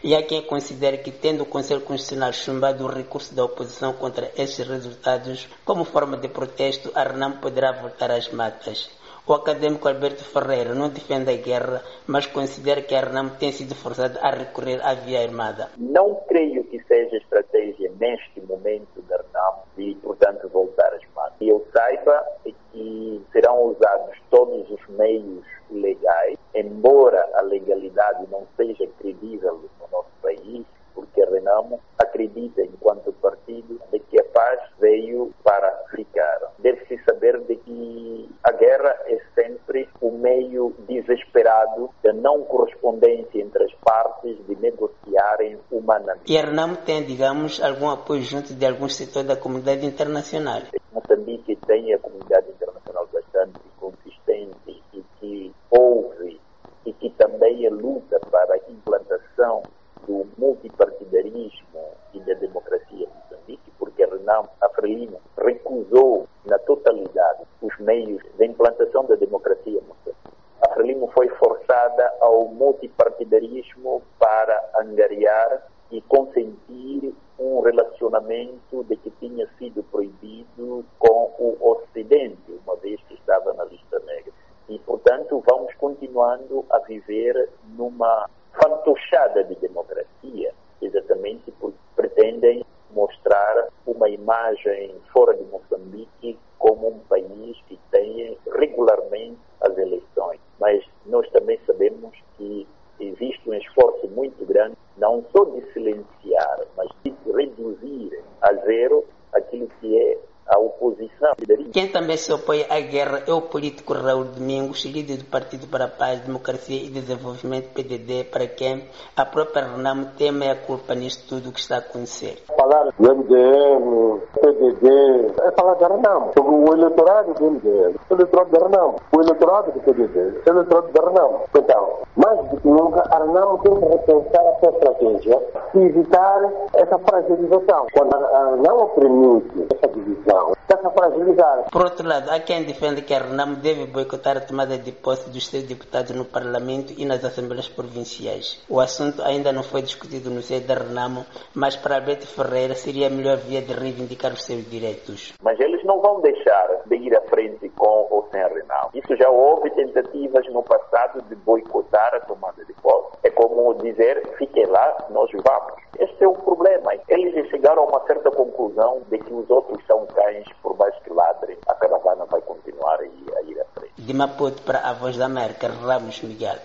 E há quem considere que, tendo o Conselho Constitucional chumbado o recurso da oposição contra estes resultados, como forma de protesto, a RENAMO poderá voltar às matas. O acadêmico Alberto Ferreira não defende a guerra, mas considera que a RENAMO tem sido forçada a recorrer à via armada. Não creio que seja estratégia neste momento da RENAMO e, portanto, voltar às matas. E eu saiba que serão usados todos os meios legais, embora a legalidade não seja credível no nosso país, porque a RENAMO acredita, enquanto partido, de que a paz veio para ficar. Deve-se saber de que a guerra é sempre o meio desesperado da não correspondência entre as partes de negociarem humanamente. E a RENAMO tem, digamos, algum apoio junto de alguns setores da comunidade internacional? Moçambique tem a comunidade internacional bastante consistente e que ouve e que também luta para a implantação do multipartidarismo e da democracia em Moçambique, porque a RENAMO, a FRELIMO, recusou na totalidade os meios de implantação da democracia em Moçambique. A FRELIMO foi forçada ao multipartidarismo para angariar e consentir um relacionamento de que tinha sido proibido com o Ocidente, uma vez que estava na lista negra. E, portanto, vamos continuando a viver numa fantochada de democracia, exatamente porque pretendem mostrar uma imagem fora de Moçambique como um país que tem regularmente as eleições. Mas nós também sabemos que existe um esforço muito grande, não só de silenciar, mas de reduzir a zero aquilo que é a oposição. Quem também se opõe à guerra é o político Raul Domingos, líder do Partido para a Paz, Democracia e Desenvolvimento, PDD, para quem a própria RENAMO tem meia culpa nisto tudo o que está a acontecer. Falar do MDM, PDD, é falar da RENAMO, sobre o eleitorado do MDM, o eleitorado da RENAMO, o eleitorado do PDD, o eleitorado da RENAMO. Então, mais do que nunca, a RENAMO tem que repensar a sua estratégia e evitar essa fragilização. Quando a RENAMO permite essa divisão, está fragilizar. Por outro lado, há quem defende que a RENAMO deve boicotar a tomada de posse dos seus deputados no Parlamento e nas Assembleias Provinciais. O assunto ainda não foi discutido no seio da RENAMO, mas para Alberto Ferreira seria a melhor via de reivindicar os seus direitos. Mas eles não vão deixar de ir à frente com ou sem a RENAMO. Isso já houve tentativas no passado de boicotar a tomada de posse. É como dizer, fiquem lá, nós vamos. Este é o problema. Eles chegaram a uma certa conclusão de que os outros são cães, por mais que ladrem, a caravana vai continuar a ir à frente. De Maputo para a Voz da América, Ramos Miguel.